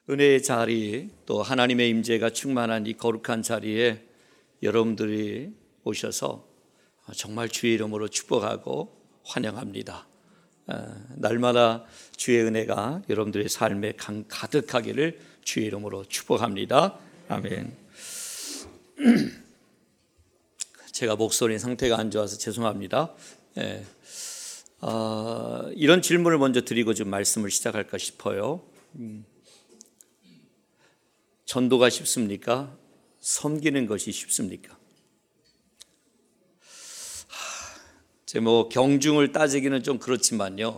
은혜의 자리, 또 하나님의 임재가 충만한 이 거룩한 자리에 여러분들이 오셔서 정말 주의 이름으로 축복하고 환영합니다. 날마다 주의 은혜가 여러분들의 삶에 가득하기를 주의 이름으로 축복합니다. 아멘. 제가 목소리 상태가 안 좋아서 죄송합니다. 이런 질문을 먼저 드리고 좀 말씀을 시작할까 싶어요. 전도가 쉽습니까? 섬기는 것이 쉽습니까? 제 경중을 따지기는 좀 그렇지만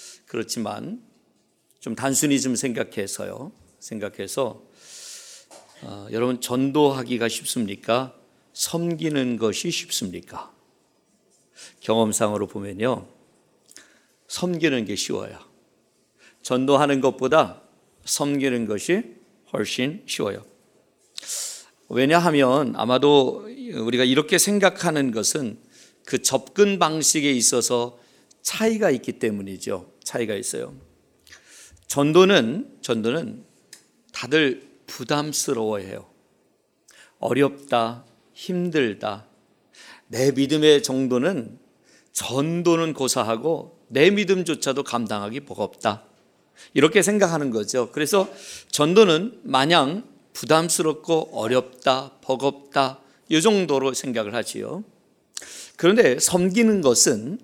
좀 단순히 좀 생각해서 여러분, 전도하기가 쉽습니까? 섬기는 것이 쉽습니까? 경험상으로 보면요, 섬기는 게 쉬워요. 전도하는 것보다 섬기는 것이 훨씬 쉬워요. 왜냐하면 아마도 우리가 이렇게 생각하는 것은 그 접근 방식에 있어서 차이가 있기 때문이죠. 차이가 있어요. 전도는 다들 부담스러워해요. 어렵다, 힘들다. 내 믿음의 정도는 전도는 고사하고 내 믿음조차도 감당하기 버겁다. 이렇게 생각하는 거죠. 그래서 전도는 마냥 부담스럽고 어렵다, 버겁다, 이 정도로 생각을 하지요. 그런데 섬기는 것은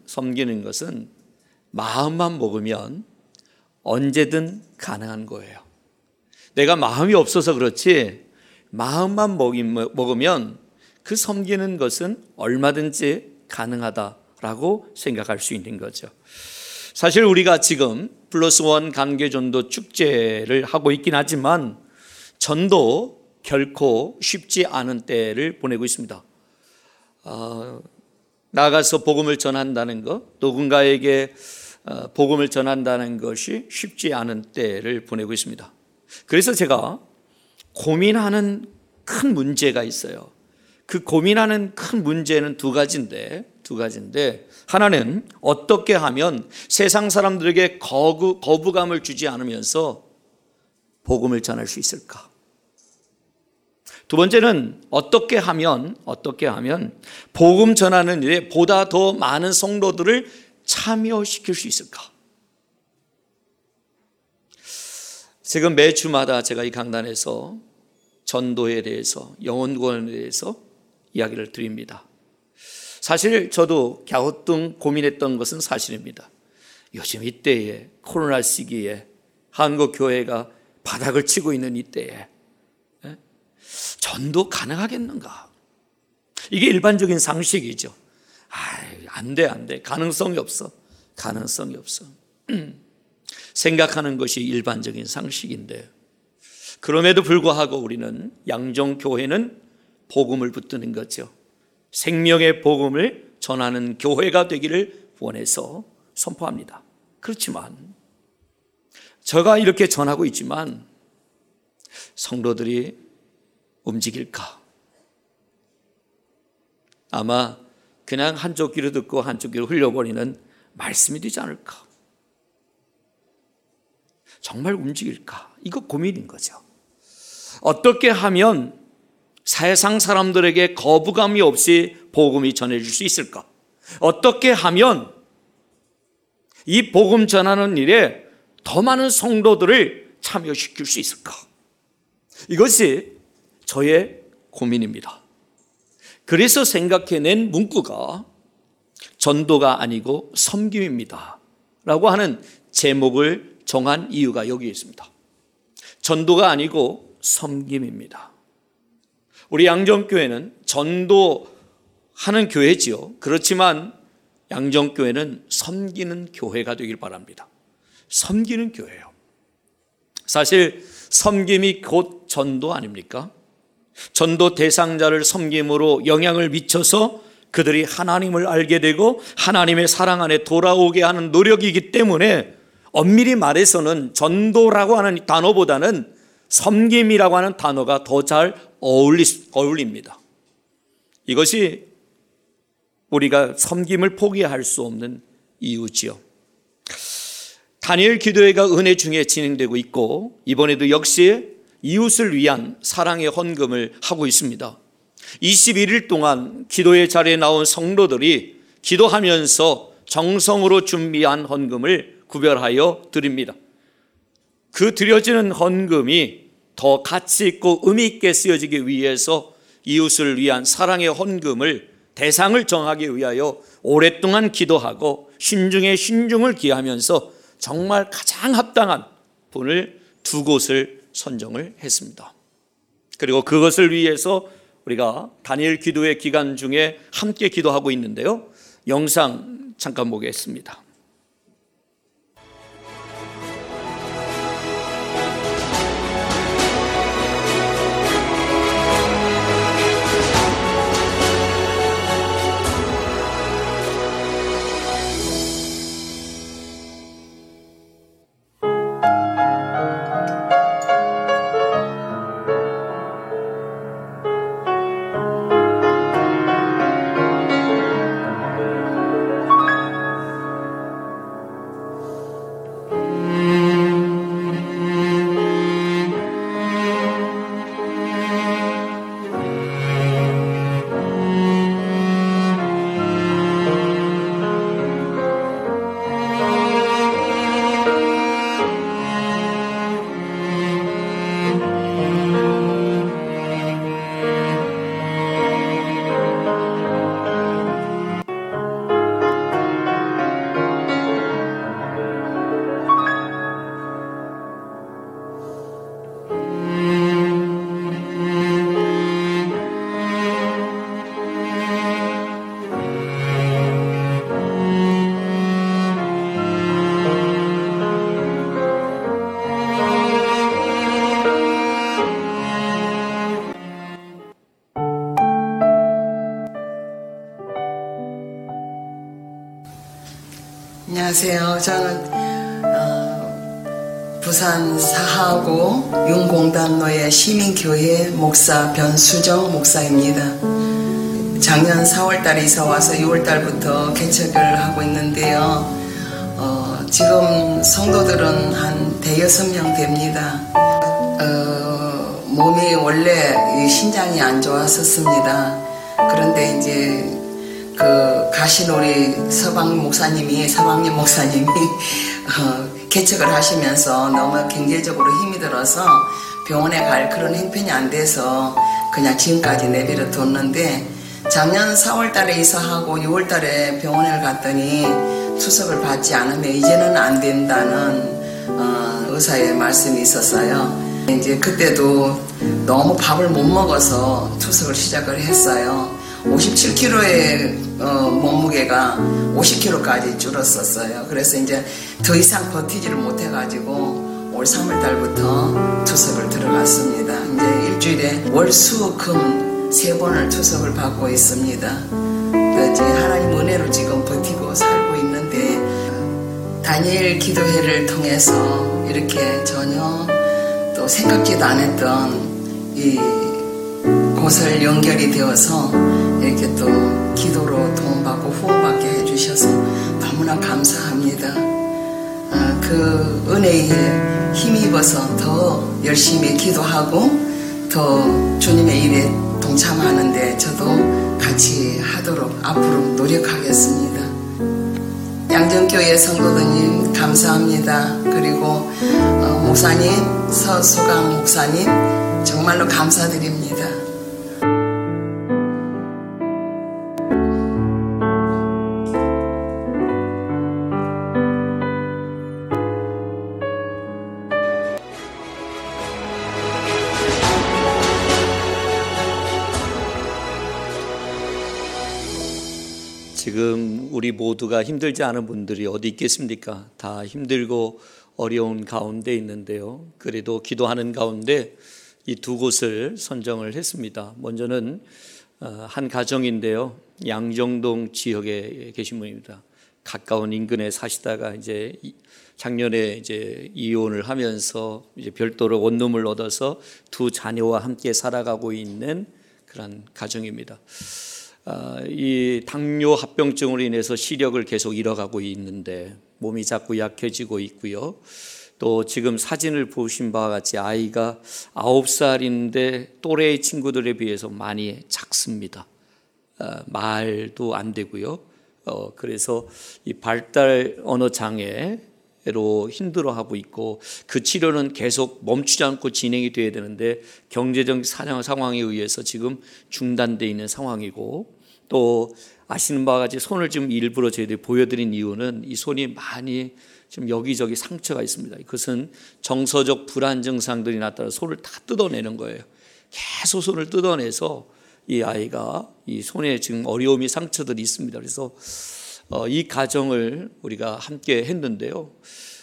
마음만 먹으면 언제든 가능한 거예요. 내가 마음이 없어서 그렇지 마음만 먹으면 그 섬기는 것은 얼마든지 가능하다라고 생각할 수 있는 거죠. 사실 우리가 지금 플러스1 간계전도 축제를 하고 있긴 하지만 전도 결코 쉽지 않은 때를 보내고 있습니다. 나가서 복음을 전한다는 것, 누군가에게 복음을 전한다는 것이 쉽지 않은 때를 보내고 있습니다. 그래서 제가 고민하는 큰 문제가 있어요. 그 고민하는 큰 문제는 두 가지인데 하나는 어떻게 하면 세상 사람들에게 거부감을 주지 않으면서 복음을 전할 수 있을까? 두 번째는 어떻게 하면 복음 전하는 일에 보다 더 많은 성도들을 참여시킬 수 있을까? 지금 매주마다 제가 이 강단에서 전도에 대해서, 영혼구원에 대해서 이야기를 드립니다. 사실 저도 갸우뚱 고민했던 것은 사실입니다. 요즘 이때에, 코로나 시기에 한국 교회가 바닥을 치고 있는 이때에 전도 가능하겠는가? 이게 일반적인 상식이죠. 안 돼. 가능성이 없어. 생각하는 것이 일반적인 상식인데, 그럼에도 불구하고 우리는 양정교회는 복음을 붙드는 거죠. 생명의 복음을 전하는 교회가 되기를 원해서 선포합니다. 그렇지만 제가 이렇게 전하고 있지만 성도들이 움직일까? 아마 그냥 한쪽 귀로 듣고 한쪽 귀로 흘려버리는 말씀이 되지 않을까? 정말 움직일까? 이거 고민인 거죠. 어떻게 하면 세상 사람들에게 거부감이 없이 복음이 전해질 수 있을까? 어떻게 하면 이 복음 전하는 일에 더 많은 성도들을 참여시킬 수 있을까? 이것이 저의 고민입니다. 그래서 생각해낸 문구가 전도가 아니고 섬김입니다 라고 하는 제목을 정한 이유가 여기에 있습니다. 전도가 아니고 섬김입니다. 우리 양정교회는 전도하는 교회지요. 그렇지만 양정교회는 섬기는 교회가 되길 바랍니다. 섬기는 교회예요. 사실 섬김이 곧 전도 아닙니까? 전도 대상자를 섬김으로 영향을 미쳐서 그들이 하나님을 알게 되고 하나님의 사랑 안에 돌아오게 하는 노력이기 때문에 엄밀히 말해서는 전도라고 하는 단어보다는 섬김이라고 하는 단어가 더 잘 어울립니다. 이것이 우리가 섬김을 포기할 수 없는 이유지요. 다니엘 기도회가 은혜 중에 진행되고 있고 이번에도 역시 이웃을 위한 사랑의 헌금을 하고 있습니다. 21일 동안 기도회 자리에 나온 성도들이 기도하면서 정성으로 준비한 헌금을 구별하여 드립니다. 그 드려지는 헌금이 더 가치 있고 의미 있게 쓰여지기 위해서 이웃을 위한 사랑의 헌금을 대상을 정하기 위하여 오랫동안 기도하고 신중에 신중을 기하면서 정말 가장 합당한 분을 두 곳을 선정을 했습니다. 그리고 그것을 위해서 우리가 다니엘 기도회 기간 중에 함께 기도하고 있는데요. 영상 잠깐 보겠습니다. 안녕하세요. 저는 부산 사하구 윤공단로의 시민교회 목사 변수정 목사입니다. 작년 4월달에 이사 와서 6월달부터 개척을 하고 있는데요. 지금 성도들은 한 대여섯 명 됩니다. 몸이 원래 신장이 안 좋았었습니다. 그런데 이제 가신 우리 서방님 목사님이 개척을 하시면서 너무 경제적으로 힘이 들어서 병원에 갈 그런 형편이 안 돼서 그냥 지금까지 내버려 뒀는데, 작년 4월달에 이사하고 6월달에 병원에 갔더니 투석을 받지 않으면 이제는 안 된다는 의사의 말씀이 있었어요. 이제 그때도 너무 밥을 못 먹어서 투석을 시작을 했어요. 57kg의 몸무게가 50kg까지 줄었었어요. 그래서 이제 더 이상 버티지를 못해가지고 올 3월달부터 투석을 들어갔습니다. 이제 일주일에 월, 수, 금 3번을 투석을 받고 있습니다. 이제 하나님 은혜로 지금 버티고 살고 있는데, 다니엘 기도회를 통해서 이렇게 전혀 또 생각지도 않았던 이 곳을 연결이 되어서 이렇게 또 기도로 도움받고 후원받게 해주셔서 너무나 감사합니다. 그 은혜에 힘입어서 더 열심히 기도하고 더 주님의 일에 동참하는데 저도 같이 하도록 앞으로 노력하겠습니다. 양정교회 성도들님 감사합니다. 그리고 목사님, 서수강 목사님 정말로 감사드립니다. 지금 우리 모두가 힘들지 않은 분들이 어디 있겠습니까? 다 힘들고 어려운 가운데 있는데요. 그래도 기도하는 가운데 이 두 곳을 선정을 했습니다. 먼저는 한 가정인데요. 양정동 지역에 계신 분입니다. 가까운 인근에 사시다가 이제 작년에 이제 이혼을 하면서 이제 별도로 원룸을 얻어서 두 자녀와 함께 살아가고 있는 그런 가정입니다. 이 당뇨 합병증으로 인해서 시력을 계속 잃어가고 있는데 몸이 자꾸 약해지고 있고요. 또 지금 사진을 보신 바와 같이 아이가 9살인데 또래 친구들에 비해서 많이 작습니다. 말도 안 되고요. 그래서 이 발달 언어 장애로 힘들어하고 있고 그 치료는 계속 멈추지 않고 진행이 돼야 되는데 경제적 상황에 의해서 지금 중단되어 있는 상황이고, 또 아시는 바와 같이 손을 지금 일부러 저희들이 보여드린 이유는 이 손이 많이 지금 여기저기 상처가 있습니다. 그것은 정서적 불안 증상들이 나타나 손을 다 뜯어내는 거예요. 계속 손을 뜯어내서 이 아이가 이 손에 지금 어려움이 상처들이 있습니다. 그래서 이 가정을 우리가 함께 했는데요.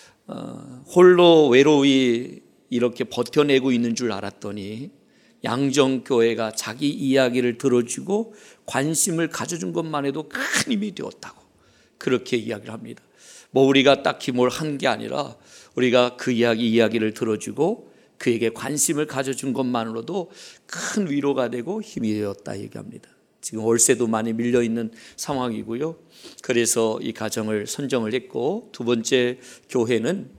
홀로 외로이 이렇게 버텨내고 있는 줄 알았더니 양정교회가 자기 이야기를 들어주고 관심을 가져준 것만 해도 큰 힘이 되었다고 그렇게 이야기를 합니다. 뭐 우리가 딱히 뭘 한 게 아니라 우리가 그 이야기를 들어주고 그에게 관심을 가져준 것만으로도 큰 위로가 되고 힘이 되었다 얘기합니다. 지금 월세도 많이 밀려있는 상황이고요. 그래서 이 가정을 선정을 했고, 두 번째 교회는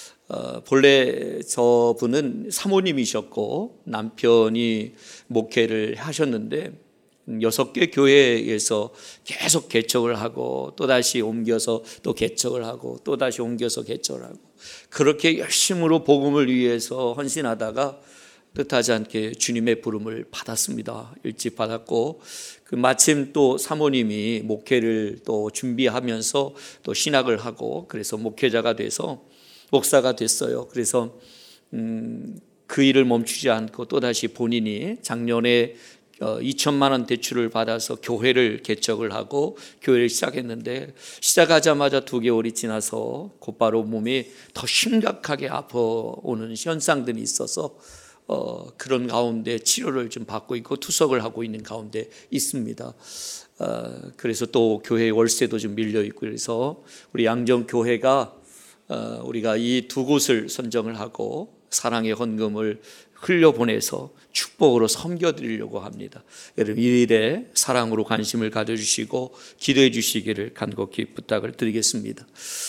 본래 저분은 사모님이셨고 남편이 목회를 하셨는데 6개 교회에서 계속 개척을 하고 또다시 옮겨서 또 개척을 하고 또다시 옮겨서 개척을 하고 그렇게 열심으로 복음을 위해서 헌신하다가 뜻하지 않게 주님의 부름을 받았습니다. 일찍 받았고 마침 또 사모님이 목회를 또 준비하면서 또 신학을 하고 그래서 목회자가 돼서 목사가 됐어요. 그래서 그 일을 멈추지 않고 또다시 본인이 작년에 2천만 원 대출을 받아서 교회를 개척을 하고 교회를 시작했는데 시작하자마자 2개월이 지나서 곧바로 몸이 더 심각하게 아파오는 현상들이 있어서 그런 가운데 치료를 좀 받고 있고 투석을 하고 있는 가운데 있습니다. 그래서 또 교회 월세도 좀 밀려 있고 그래서 우리 양정교회가 우리가 이 두 곳을 선정을 하고 사랑의 헌금을 흘려보내서 축복으로 섬겨드리려고 합니다. 여러분 이 일에 사랑으로 관심을 가져주시고 기도해 주시기를 간곡히 부탁을 드리겠습니다.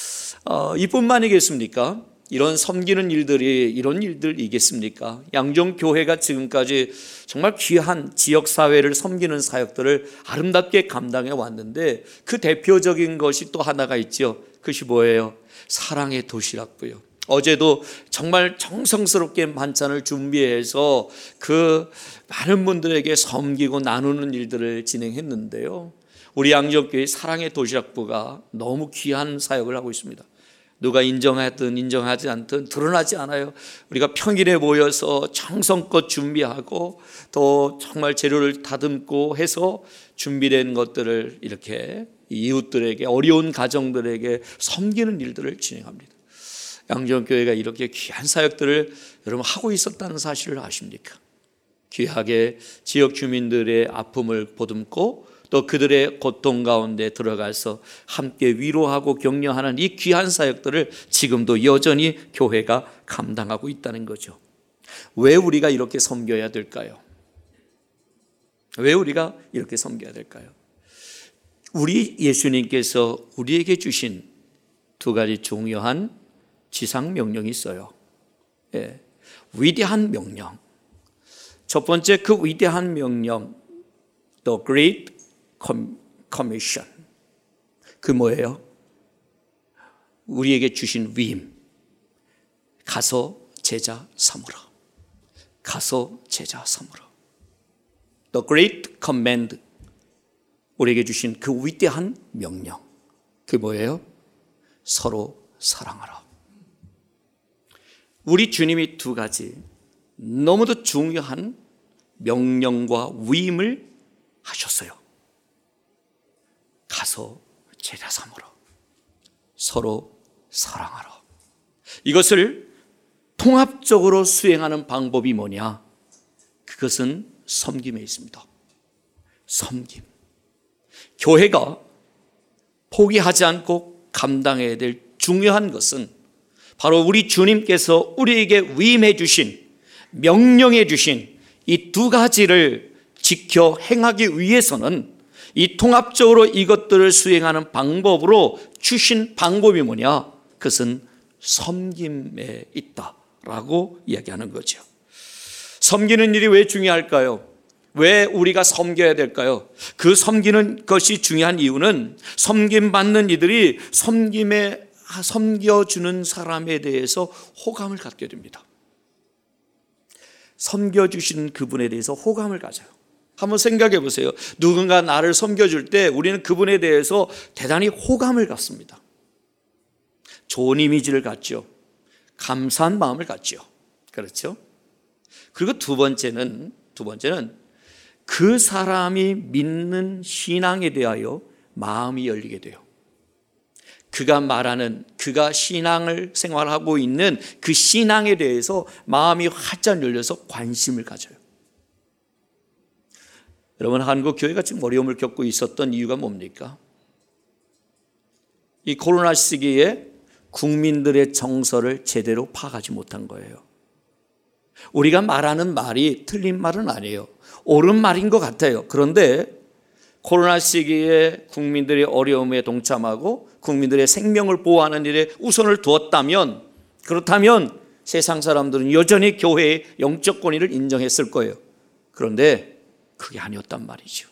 이뿐만이겠습니까? 이런 섬기는 일들이 이런 일들이겠습니까? 양정교회가 지금까지 정말 귀한 지역사회를 섬기는 사역들을 아름답게 감당해 왔는데 그 대표적인 것이 또 하나가 있죠. 그것이 뭐예요? 사랑의 도시락부요. 어제도 정말 정성스럽게 반찬을 준비해서 그 많은 분들에게 섬기고 나누는 일들을 진행했는데요. 우리 양정교회 사랑의 도시락부가 너무 귀한 사역을 하고 있습니다. 누가 인정하든 인정하지 않든 드러나지 않아요. 우리가 평일에 모여서 정성껏 준비하고 또 정말 재료를 다듬고 해서 준비된 것들을 이렇게 이웃들에게 어려운 가정들에게 섬기는 일들을 진행합니다. 양정교회가 이렇게 귀한 사역들을 여러분 하고 있었다는 사실을 아십니까? 귀하게 지역 주민들의 아픔을 보듬고 또 그들의 고통 가운데 들어가서 함께 위로하고 격려하는 이 귀한 사역들을 지금도 여전히 교회가 감당하고 있다는 거죠. 왜 우리가 이렇게 섬겨야 될까요? 왜 우리가 이렇게 섬겨야 될까요? 우리 예수님께서 우리에게 주신 두 가지 중요한 지상 명령이 있어요. 예, 위대한 명령. 첫 번째 그 위대한 명령, The Great Commission. 그 뭐예요? 우리에게 주신 위임. 가서 제자 삼으라. 가서 제자 삼으라. The Great Command. 우리에게 주신 그 위대한 명령. 그게 뭐예요? 서로 사랑하라. 우리 주님이 두 가지 너무도 중요한 명령과 위임을 하셨어요. 가서 제자 삼으라. 서로 사랑하라. 이것을 통합적으로 수행하는 방법이 뭐냐? 그것은 섬김에 있습니다. 섬김. 교회가 포기하지 않고 감당해야 될 중요한 것은 바로 우리 주님께서 우리에게 위임해 주신, 명령해 주신 이 두 가지를 지켜 행하기 위해서는 이 통합적으로 이것들을 수행하는 방법으로 주신 방법이 뭐냐? 그것은 섬김에 있다라고 이야기하는 거죠. 섬기는 일이 왜 중요할까요? 왜 우리가 섬겨야 될까요? 그 섬기는 것이 중요한 이유는 섬김받는 이들이 섬겨주는 사람에 대해서 호감을 갖게 됩니다. 섬겨주신 그분에 대해서 호감을 가져요. 한번 생각해 보세요. 누군가 나를 섬겨줄 때 우리는 그분에 대해서 대단히 호감을 갖습니다. 좋은 이미지를 갖죠. 감사한 마음을 갖죠. 그렇죠? 그리고 두 번째는 그 사람이 믿는 신앙에 대하여 마음이 열리게 돼요. 그가 신앙을 생활하고 있는 그 신앙에 대해서 마음이 활짝 열려서 관심을 가져요. 여러분, 한국 교회가 지금 어려움을 겪고 있었던 이유가 뭡니까? 이 코로나 시기에 국민들의 정서를 제대로 파악하지 못한 거예요. 우리가 말하는 말이 틀린 말은 아니에요. 옳은 말인 것 같아요. 그런데 코로나 시기에 국민들의 어려움에 동참하고 국민들의 생명을 보호하는 일에 우선을 두었다면, 그렇다면 세상 사람들은 여전히 교회의 영적 권위를 인정했을 거예요. 그런데 그게 아니었단 말이죠.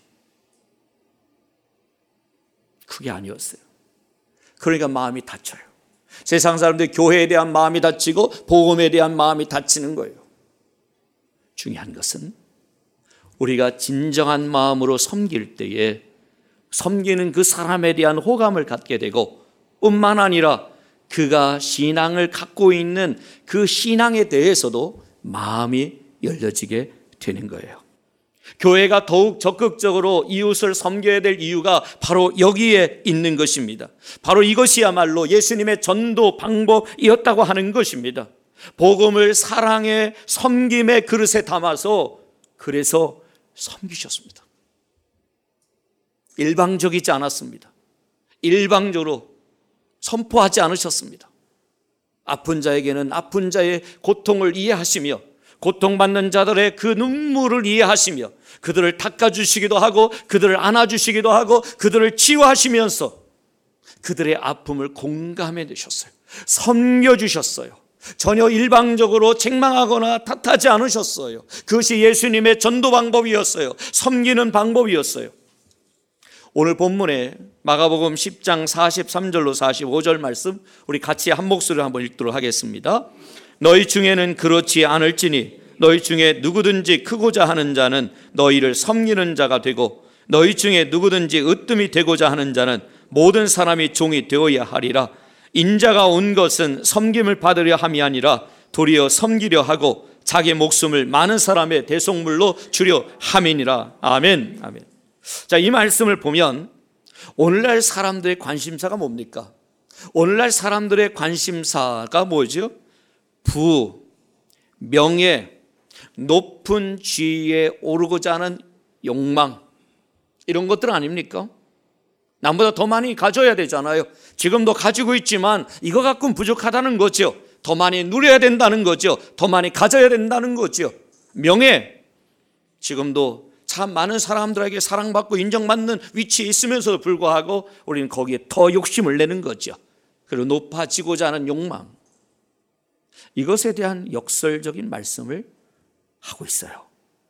그게 아니었어요. 그러니까 마음이 다쳐요. 세상 사람들이 교회에 대한 마음이 다치고 복음에 대한 마음이 다치는 거예요. 중요한 것은 우리가 진정한 마음으로 섬길 때에 섬기는 그 사람에 대한 호감을 갖게 되고, 뿐만 아니라 그가 신앙을 갖고 있는 그 신앙에 대해서도 마음이 열려지게 되는 거예요. 교회가 더욱 적극적으로 이웃을 섬겨야 될 이유가 바로 여기에 있는 것입니다. 바로 이것이야말로 예수님의 전도 방법이었다고 하는 것입니다. 복음을 사랑의 섬김의 그릇에 담아서 그래서 섬기셨습니다. 일방적이지 않았습니다. 일방적으로 선포하지 않으셨습니다. 아픈 자에게는 아픈 자의 고통을 이해하시며 고통받는 자들의 그 눈물을 이해하시며 그들을 닦아주시기도 하고 그들을 안아주시기도 하고 그들을 치유하시면서 그들의 아픔을 공감해 주셨어요. 섬겨주셨어요. 전혀 일방적으로 책망하거나 탓하지 않으셨어요. 그것이 예수님의 전도 방법이었어요. 섬기는 방법이었어요. 오늘 본문에 마가복음 10장 43절로 45절 말씀 우리 같이 한 목소리로 한번 읽도록 하겠습니다. 너희 중에는 그렇지 않을지니 너희 중에 누구든지 크고자 하는 자는 너희를 섬기는 자가 되고 너희 중에 누구든지 으뜸이 되고자 하는 자는 모든 사람이 종이 되어야 하리라. 인자가 온 것은 섬김을 받으려 함이 아니라 도리어 섬기려 하고 자기 목숨을 많은 사람의 대속물로 주려 함이니라. 아멘. 아멘. 자, 이 말씀을 보면 오늘날 사람들의 관심사가 뭡니까? 오늘날 사람들의 관심사가 뭐죠? 부, 명예, 높은 지위에 오르고자 하는 욕망, 이런 것들 아닙니까? 남보다 더 많이 가져야 되잖아요. 지금도 가지고 있지만 이거 갖고는 부족하다는 거죠. 더 많이 누려야 된다는 거죠. 더 많이 가져야 된다는 거죠. 명예, 지금도 참 많은 사람들에게 사랑받고 인정받는 위치에 있으면서도 불구하고 우리는 거기에 더 욕심을 내는 거죠. 그리고 높아지고자 하는 욕망, 이것에 대한 역설적인 말씀을 하고 있어요.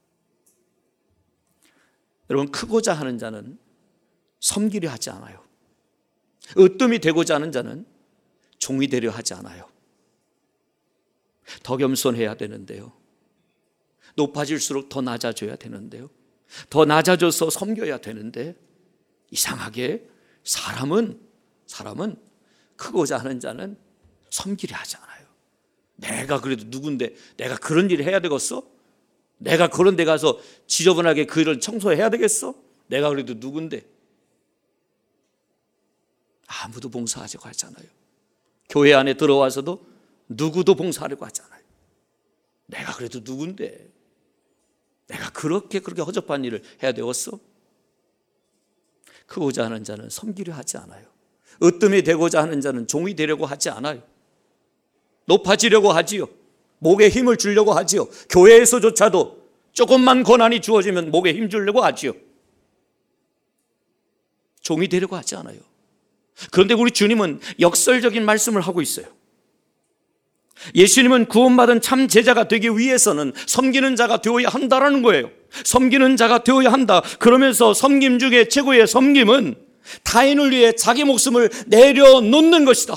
여러분, 크고자 하는 자는 섬기려 하지 않아요. 으뜸이 되고자 하는 자는 종이 되려 하지 않아요. 더 겸손해야 되는데요. 높아질수록 더 낮아져야 되는데요. 더 낮아져서 섬겨야 되는데 이상하게 사람은 크고자 하는 자는 섬기려 하지 않아요. 내가 그래도 누군데 내가 그런 일을 해야 되겠어? 내가 그런 데 가서 지저분하게 그 일을 청소해야 되겠어? 내가 그래도 누군데? 아무도 봉사하려고 하잖아요. 교회 안에 들어와서도 누구도 봉사하려고 하잖아요. 내가 그래도 누군데? 내가 그렇게 허접한 일을 해야 되겠어? 크고자 하는 자는 섬기려 하지 않아요. 으뜸이 되고자 하는 자는 종이 되려고 하지 않아요. 높아지려고 하지요. 목에 힘을 주려고 하지요. 교회에서조차도 조금만 권한이 주어지면 목에 힘 주려고 하지요. 종이 되려고 하지 않아요. 그런데 우리 주님은 역설적인 말씀을 하고 있어요. 예수님은 구원받은 참 제자가 되기 위해서는 섬기는 자가 되어야 한다라는 거예요. 섬기는 자가 되어야 한다. 그러면서 섬김 중에 최고의 섬김은 타인을 위해 자기 목숨을 내려놓는 것이다.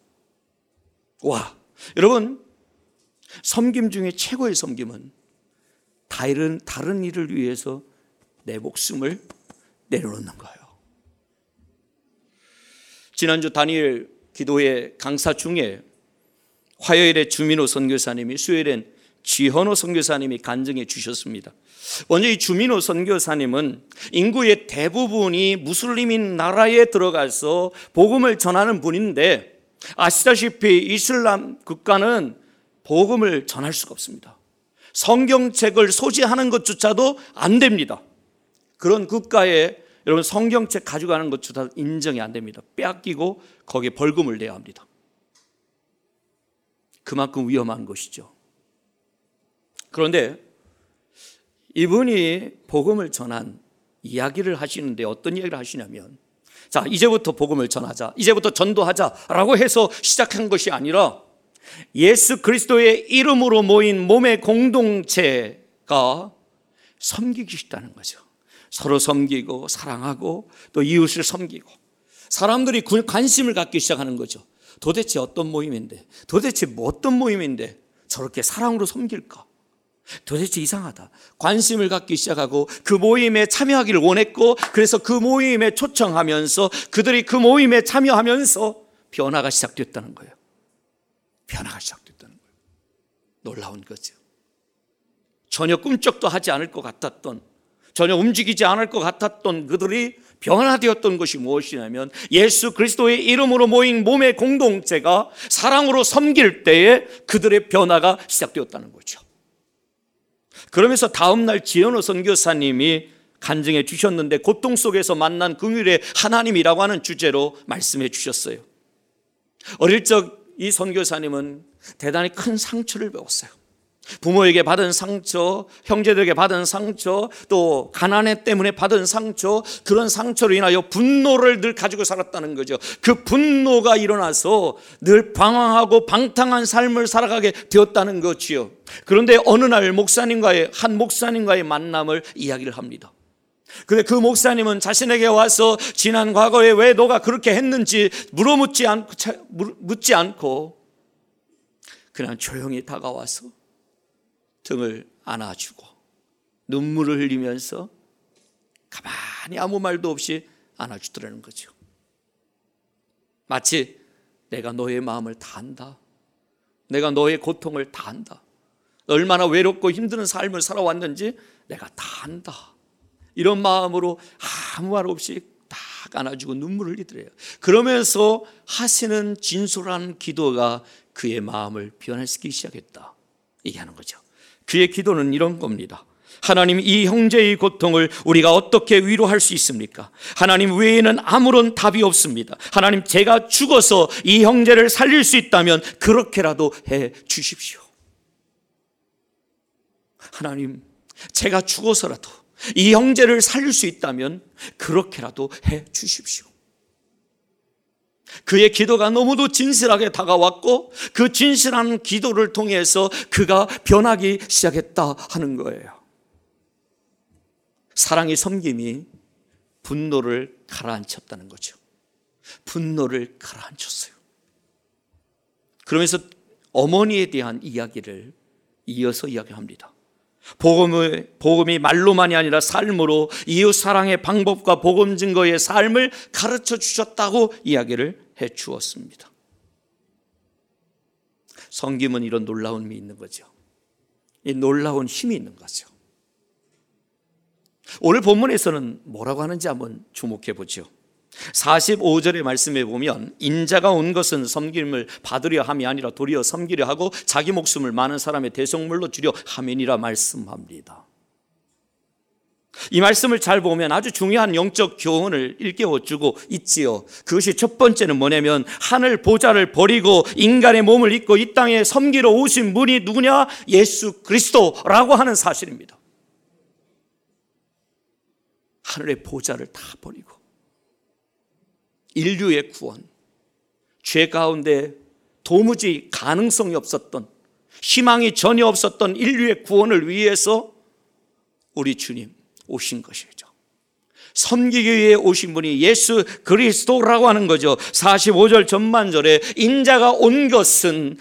와, 여러분, 섬김 중에 최고의 섬김은 다른 일을 위해서 내 목숨을 내려놓는 거예요. 지난주 다니엘 기도회 강사 중에 화요일에 주민호 선교사님이, 수요일엔 지현호 선교사님이 간증해 주셨습니다. 먼저 이 주민호 선교사님은 인구의 대부분이 무슬림인 나라에 들어가서 복음을 전하는 분인데, 아시다시피 이슬람 국가는 복음을 전할 수가 없습니다. 성경책을 소지하는 것조차도 안 됩니다. 그런 국가에 여러분 성경책 가져가는 것조차 인정이 안 됩니다. 빼앗기고 거기에 벌금을 내야 합니다. 그만큼 위험한 것이죠. 그런데 이분이 복음을 전한 이야기를 하시는데 어떤 이야기를 하시냐면, 자, 이제부터 복음을 전하자, 이제부터 전도하자라고 해서 시작한 것이 아니라 예수 그리스도의 이름으로 모인 몸의 공동체가 섬기기 쉽다는 거죠. 서로 섬기고 사랑하고 또 이웃을 섬기고, 사람들이 관심을 갖기 시작하는 거죠. 도대체 어떤 모임인데, 도대체 어떤 모임인데 저렇게 사랑으로 섬길까? 도대체 이상하다. 관심을 갖기 시작하고 그 모임에 참여하기를 원했고, 그래서 그 모임에 초청하면서 그들이 그 모임에 참여하면서 변화가 시작됐다는 거예요. 변화가 시작됐다는 거예요. 놀라운 거죠. 전혀 꿈쩍도 하지 않을 것 같았던, 전혀 움직이지 않을 것 같았던 그들이 변화되었던 것이 무엇이냐면, 예수 그리스도의 이름으로 모인 몸의 공동체가 사랑으로 섬길 때에 그들의 변화가 시작되었다는 거죠. 그러면서 다음날 지현호 선교사님이 간증해 주셨는데, 고통 속에서 만난 긍휼의 하나님이라고 하는 주제로 말씀해 주셨어요. 어릴 적 이 선교사님은 대단히 큰 상처를 배웠어요. 부모에게 받은 상처, 형제들에게 받은 상처, 또 가난해 때문에 받은 상처, 그런 상처로 인하여 분노를 늘 가지고 살았다는 거죠. 그 분노가 일어나서 늘 방황하고 방탕한 삶을 살아가게 되었다는 거지요. 그런데 어느 날 한 목사님과의 만남을 이야기를 합니다. 근데 그 목사님은 자신에게 와서 지난 과거에 왜 너가 그렇게 했는지 묻지 않고 그냥 조용히 다가와서 등을 안아주고 눈물을 흘리면서 가만히 아무 말도 없이 안아주더라는 거죠. 마치 내가 너의 마음을 다 안다, 내가 너의 고통을 다 안다, 얼마나 외롭고 힘든 삶을 살아왔는지 내가 다 안다, 이런 마음으로 아무 말 없이 딱 안아주고 눈물을 흘리더래요. 그러면서 하시는 진솔한 기도가 그의 마음을 변화시키기 시작했다 얘기하는 거죠. 그의 기도는 이런 겁니다. 하나님, 이 형제의 고통을 우리가 어떻게 위로할 수 있습니까? 하나님 외에는 아무런 답이 없습니다. 하나님, 제가 죽어서 이 형제를 살릴 수 있다면 그렇게라도 해 주십시오. 하나님, 제가 죽어서라도 이 형제를 살릴 수 있다면 그렇게라도 해 주십시오. 그의 기도가 너무도 진실하게 다가왔고, 그 진실한 기도를 통해서 그가 변하기 시작했다 하는 거예요. 사랑의 섬김이 분노를 가라앉혔다는 거죠. 분노를 가라앉혔어요. 그러면서 어머니에 대한 이야기를 이어서 이야기합니다. 복음이 말로만이 아니라 삶으로 이웃 사랑의 방법과 복음 증거의 삶을 가르쳐 주셨다고 이야기를 해 주었습니다. 섬김은 이런 놀라움이 있는 거죠. 이 놀라운 힘이 있는 거죠. 오늘 본문에서는 뭐라고 하는지 한번 주목해 보죠. 45절의 말씀에 보면, 인자가 온 것은 섬김을 받으려 함이 아니라 도리어 섬기려 하고 자기 목숨을 많은 사람의 대속물로 주려 함이니라 말씀합니다. 이 말씀을 잘 보면 아주 중요한 영적 교훈을 일깨워주고 있지요. 그것이 첫 번째는 뭐냐면, 하늘 보좌를 버리고 인간의 몸을 입고 이 땅에 섬기러 오신 분이 누구냐? 예수 그리스도라고 하는 사실입니다. 하늘의 보좌를 다 버리고 인류의 구원, 죄 가운데 도무지 가능성이 없었던, 희망이 전혀 없었던 인류의 구원을 위해서 우리 주님 오신 것이죠. 섬기기 위해 오신 분이 예수 그리스도라고 하는 거죠. 45절 전반절에 인자가 온 것은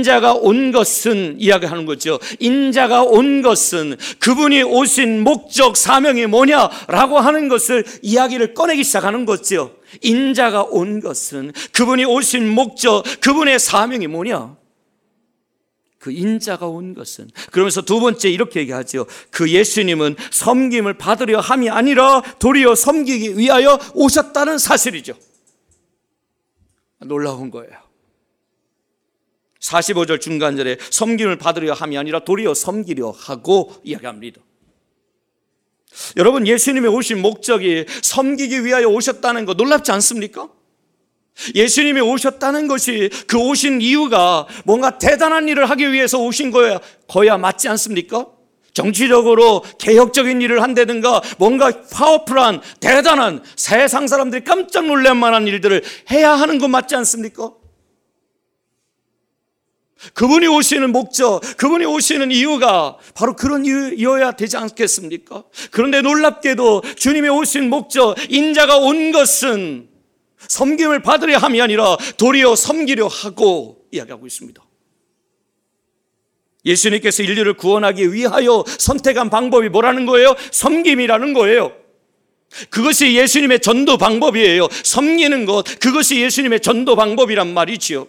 이야기하는 거죠. 인자가 온 것은, 그분이 오신 목적, 사명이 뭐냐라고 하는 것을 이야기를 꺼내기 시작하는 거죠. 인자가 온 것은, 그분이 오신 목적, 그분의 사명이 뭐냐? 그 인자가 온 것은, 그러면서 두 번째 이렇게 얘기하죠. 그 예수님은 섬김을 받으려 함이 아니라 도리어 섬기기 위하여 오셨다는 사실이죠. 놀라운 거예요. 45절 중간절에 섬김을 받으려 함이 아니라 도리어 섬기려 하고 이야기합니다. 여러분, 예수님의 오신 목적이 섬기기 위하여 오셨다는 거 놀랍지 않습니까? 예수님이 오셨다는 것이, 그 오신 이유가 뭔가 대단한 일을 하기 위해서 오신 거야 맞지 않습니까? 정치적으로 개혁적인 일을 한다든가 뭔가 파워풀한 대단한 세상 사람들이 깜짝 놀랄 만한 일들을 해야 하는 거 맞지 않습니까? 그분이 오시는 목적, 그분이 오시는 이유가 바로 그런 이유여야 되지 않겠습니까? 그런데 놀랍게도 주님이 오신 목적, 인자가 온 것은 섬김을 받으려 함이 아니라 도리어 섬기려 하고 이야기하고 있습니다. 예수님께서 인류를 구원하기 위하여 선택한 방법이 뭐라는 거예요? 섬김이라는 거예요. 그것이 예수님의 전도 방법이에요. 섬기는 것, 그것이 예수님의 전도 방법이란 말이지요.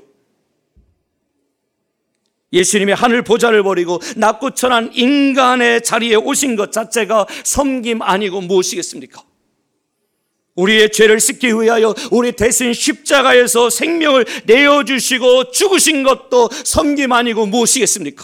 예수님이 하늘 보좌를 버리고 낮고 천한 인간의 자리에 오신 것 자체가 섬김 아니고 무엇이겠습니까? 우리의 죄를 씻기 위하여 우리 대신 십자가에서 생명을 내어주시고 죽으신 것도 섬김 아니고 무엇이겠습니까?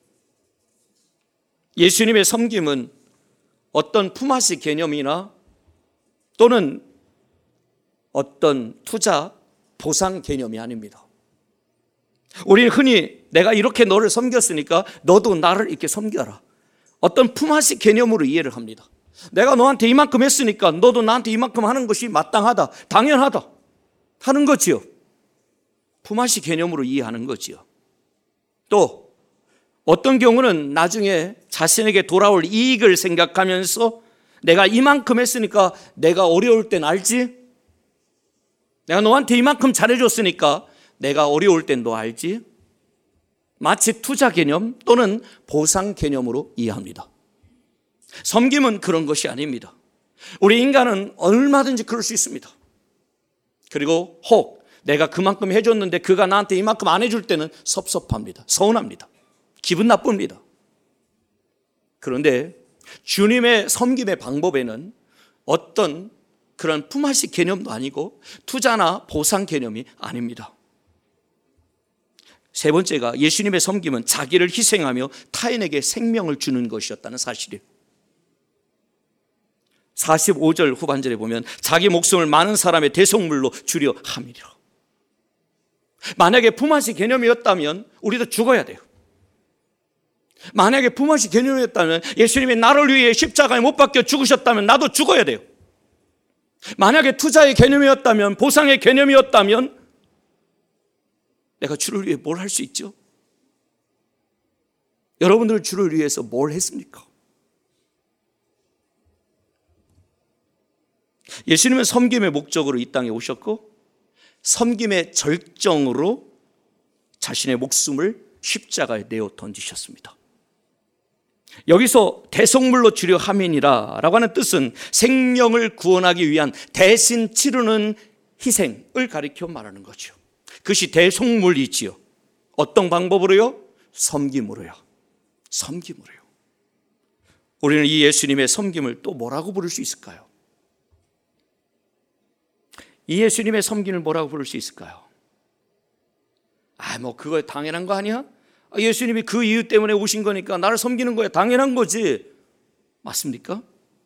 예수님의 섬김은 어떤 품앗이 개념이나 또는 어떤 투자, 보상 개념이 아닙니다. 우리는 흔히 내가 이렇게 너를 섬겼으니까 너도 나를 이렇게 섬겨라, 어떤 품앗이 개념으로 이해를 합니다. 내가 너한테 이만큼 했으니까 너도 나한테 이만큼 하는 것이 마땅하다, 당연하다 하는 거지요. 품앗이 개념으로 이해하는 거지요. 또 어떤 경우는 나중에 자신에게 돌아올 이익을 생각하면서 내가 이만큼 했으니까 내가 어려울 땐 알지? 내가 너한테 이만큼 잘해줬으니까 내가 어려울 땐 너 알지? 마치 투자 개념 또는 보상 개념으로 이해합니다. 섬김은 그런 것이 아닙니다. 우리 인간은 얼마든지 그럴 수 있습니다. 그리고 혹 내가 그만큼 해줬는데 그가 나한테 이만큼 안 해줄 때는 섭섭합니다. 서운합니다. 기분 나쁩니다. 그런데 주님의 섬김의 방법에는 어떤 그런 품앗이 개념도 아니고 투자나 보상 개념이 아닙니다. 세 번째가 예수님의 섬김은 자기를 희생하며 타인에게 생명을 주는 것이었다는 사실이에요. 45절 후반절에 보면 자기 목숨을 많은 사람의 대속물로 주려 함이라. 만약에 품앗이 개념이었다면 우리도 죽어야 돼요. 만약에 품앗이 개념이었다면 예수님이 나를 위해 십자가에 못 박혀 죽으셨다면 나도 죽어야 돼요. 만약에 투자의 개념이었다면, 보상의 개념이었다면 내가 주를 위해 뭘 할 수 있죠? 여러분들 주를 위해서 뭘 했습니까? 예수님은 섬김의 목적으로 이 땅에 오셨고 섬김의 절정으로 자신의 목숨을 십자가에 내어 던지셨습니다. 여기서 대속물로 주려 함이니라 라고 하는 뜻은 생명을 구원하기 위한 대신 치르는 희생을 가리켜 말하는 거죠. 그것이 대속물이지요. 어떤 방법으로요? 섬김으로요. 섬김으로요. 우리는 이 예수님의 섬김을 또 뭐라고 부를 수 있을까요? 이 예수님의 섬김을 뭐라고 부를 수 있을까요? 그거 당연한 거 아니야? 예수님이 그 이유 때문에 오신 거니까 나를 섬기는 거야, 당연한 거지. 맞습니까?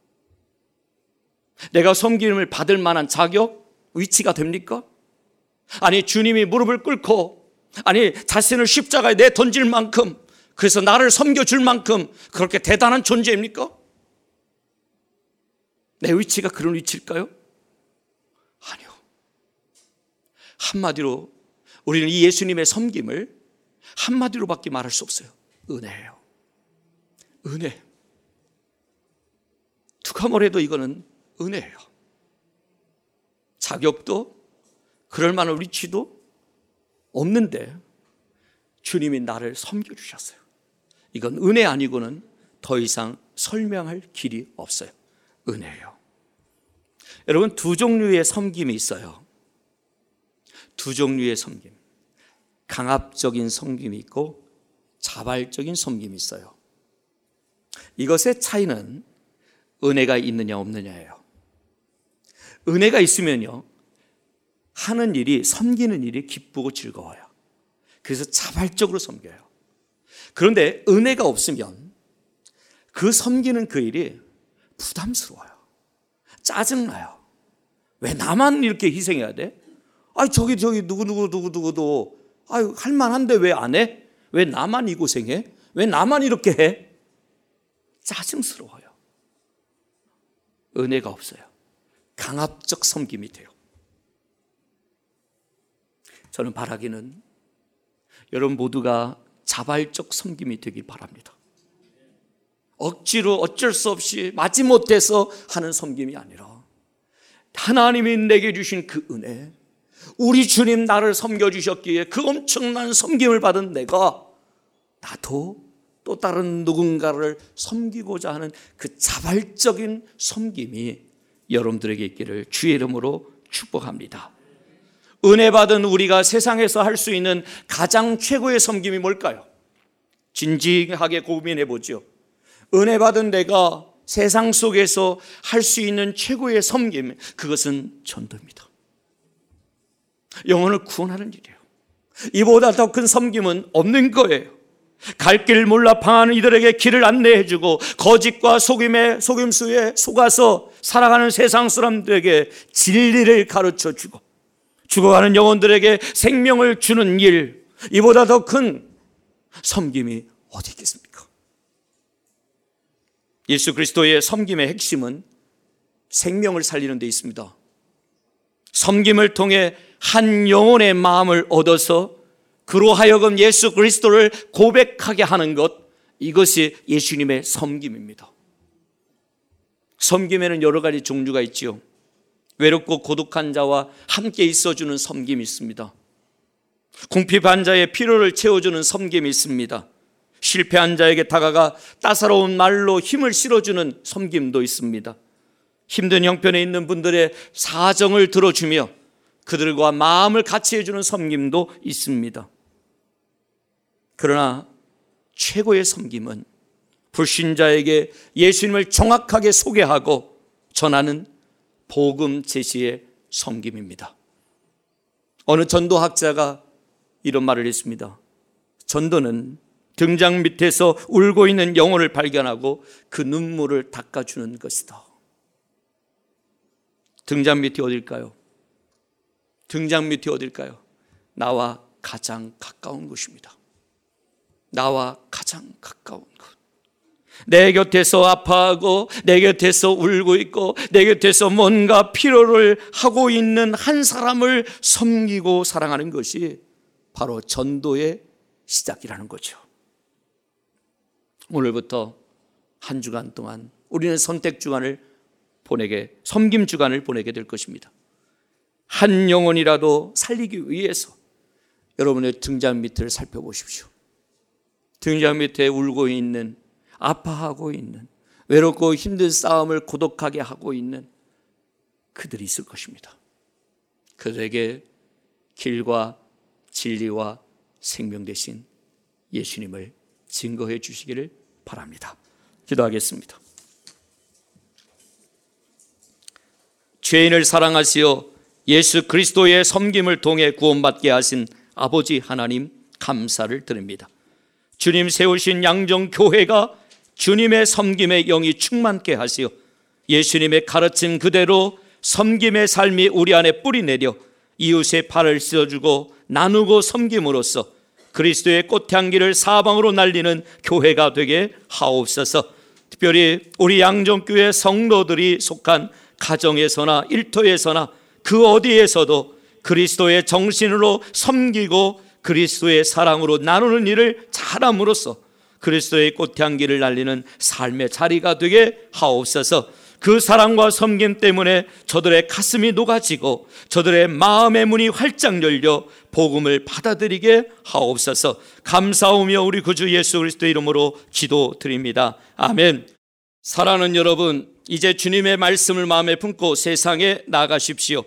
내가 섬김을 받을 만한 자격, 위치가 됩니까? 아니, 주님이 무릎을 꿇고 자신을 십자가에 내 던질 만큼, 그래서 나를 섬겨줄 만큼 그렇게 대단한 존재입니까? 내 위치가 그런 위치일까요? 아니요. 한마디로 우리는 이 예수님의 섬김을 한마디로밖에 말할 수 없어요. 은혜예요. 은혜. 누가 뭐래도 이거는 은혜예요. 자격도 그럴 만한 위치도 없는데 주님이 나를 섬겨주셨어요. 이건 은혜 아니고는 더 이상 설명할 길이 없어요. 은혜예요. 여러분, 두 종류의 섬김이 있어요. 두 종류의 섬김. 강압적인 섬김이 있고 자발적인 섬김이 있어요. 이것의 차이는 은혜가 있느냐 없느냐예요. 은혜가 있으면요, 하는 일이, 섬기는 일이 기쁘고 즐거워요. 그래서 자발적으로 섬겨요. 그런데 은혜가 없으면 그 섬기는 그 일이 부담스러워요. 짜증나요. 왜 나만 이렇게 희생해야 돼? 저기 누구도 할만한데 왜 안 해? 왜 나만 이 고생해? 왜 나만 이렇게 해? 짜증스러워요. 은혜가 없어요. 강압적 섬김이 돼요. 저는 바라기는 여러분 모두가 자발적 섬김이 되길 바랍니다. 억지로 어쩔 수 없이 마지못해서 하는 섬김이 아니라 하나님이 내게 주신 그 은혜, 우리 주님 나를 섬겨주셨기에 그 엄청난 섬김을 받은 내가 나도 또 다른 누군가를 섬기고자 하는 그 자발적인 섬김이 여러분들에게 있기를 주의 이름으로 축복합니다. 은혜 받은 우리가 세상에서 할 수 있는 가장 최고의 섬김이 뭘까요? 진지하게 고민해 보죠. 은혜 받은 내가 세상 속에서 할 수 있는 최고의 섬김, 그것은 전도입니다. 영혼을 구원하는 일이에요. 이보다 더 큰 섬김은 없는 거예요. 갈 길 몰라 방황하는 이들에게 길을 안내해주고 거짓과 속임수에 속아서 살아가는 세상 사람들에게 진리를 가르쳐주고 죽어가는 영혼들에게 생명을 주는 일, 이보다 더 큰 섬김이 어디 있겠습니까? 예수 그리스도의 섬김의 핵심은 생명을 살리는 데 있습니다. 섬김을 통해 한 영혼의 마음을 얻어서 그로 하여금 예수 그리스도를 고백하게 하는 것, 이것이 예수님의 섬김입니다. 섬김에는 여러 가지 종류가 있지요. 외롭고 고독한 자와 함께 있어주는 섬김이 있습니다. 궁핍한 자의 필요를 채워주는 섬김이 있습니다. 실패한 자에게 다가가 따사로운 말로 힘을 실어주는 섬김도 있습니다. 힘든 형편에 있는 분들의 사정을 들어주며 그들과 마음을 같이 해주는 섬김도 있습니다. 그러나 최고의 섬김은 불신자에게 예수님을 정확하게 소개하고 전하는 복음 제시의 섬김입니다. 어느 전도학자가 이런 말을 했습니다. 전도는 등장 밑에서 울고 있는 영혼을 발견하고 그 눈물을 닦아주는 것이다. 등장 밑이 어딜까요? 등장 밑이 어딜까요? 나와 가장 가까운 곳입니다. 나와 가장 가까운 곳. 내 곁에서 아파하고 내 곁에서 울고 있고 내 곁에서 뭔가 필요를 하고 있는 한 사람을 섬기고 사랑하는 것이 바로 전도의 시작이라는 거죠. 오늘부터 한 주간 동안 우리는 선택 주간을 섬김 주간을 보내게 될 것입니다. 한 영혼이라도 살리기 위해서 여러분의 등잔 밑을 살펴보십시오. 등잔 밑에 울고 있는, 아파하고 있는, 외롭고 힘든 싸움을 고독하게 하고 있는 그들이 있을 것입니다. 그들에게 길과 진리와 생명 되신 예수님을 증거해 주시기를 바랍니다. 기도하겠습니다. 죄인을 사랑하시어 예수 그리스도의 섬김을 통해 구원받게 하신 아버지 하나님, 감사를 드립니다. 주님 세우신 양정교회가 주님의 섬김의 영이 충만케 하시어 예수님의 가르침 그대로 섬김의 삶이 우리 안에 뿌리내려 이웃의 발을 씻어주고 나누고 섬김으로써 그리스도의 꽃향기를 사방으로 날리는 교회가 되게 하옵소서. 특별히 우리 양정교회 성도들이 속한 가정에서나 일터에서나 그 어디에서도 그리스도의 정신으로 섬기고 그리스도의 사랑으로 나누는 일을 잘함으로써 그리스도의 꽃향기를 날리는 삶의 자리가 되게 하옵소서. 그 사랑과 섬김 때문에 저들의 가슴이 녹아지고 저들의 마음의 문이 활짝 열려 복음을 받아들이게 하옵소서. 감사하며 우리 구주 예수 그리스도의 이름으로 기도드립니다. 아멘. 사랑하는 여러분, 이제 주님의 말씀을 마음에 품고 세상에 나가십시오.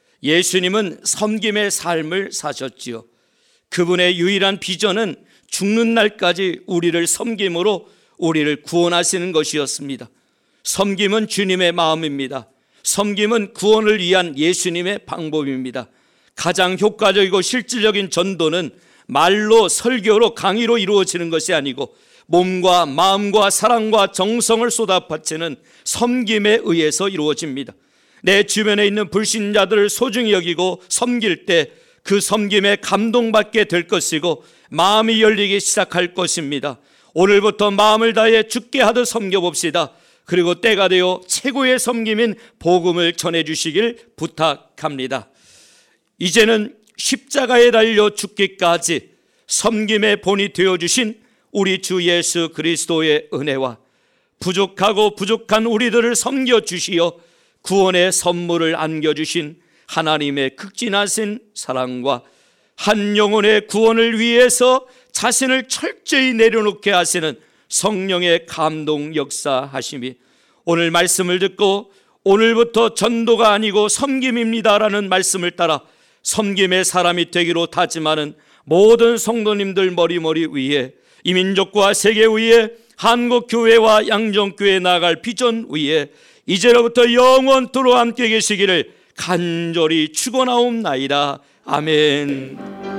예수님은 섬김의 삶을 사셨지요. 그분의 유일한 비전은 죽는 날까지 우리를 섬김으로 우리를 구원하시는 것이었습니다. 섬김은 주님의 마음입니다. 섬김은 구원을 위한 예수님의 방법입니다. 가장 효과적이고 실질적인 전도는 말로, 설교로, 강의로 이루어지는 것이 아니고 몸과 마음과 사랑과 정성을 쏟아 바치는 섬김에 의해서 이루어집니다. 내 주변에 있는 불신자들을 소중히 여기고 섬길 때 그 섬김에 감동받게 될 것이고 마음이 열리기 시작할 것입니다. 오늘부터 마음을 다해 죽게 하듯 섬겨봅시다. 그리고 때가 되어 최고의 섬김인 복음을 전해주시길 부탁합니다. 이제는 십자가에 달려 죽기까지 섬김의 본이 되어주신 우리 주 예수 그리스도의 은혜와 부족하고 부족한 우리들을 섬겨주시어 구원의 선물을 안겨주신 하나님의 극진하신 사랑과 한 영혼의 구원을 위해서 자신을 철저히 내려놓게 하시는 성령의 감동 역사하심이 오늘 말씀을 듣고 오늘부터 전도가 아니고 섬김입니다라는 말씀을 따라 섬김의 사람이 되기로 다짐하는 모든 성도님들 머리 위에 이 민족과 세계 위에 한국교회와 양정교회에 나아갈 비전 위에 이제로부터 영원토록 함께 계시기를 간절히 축원하옵나이다. 아멘.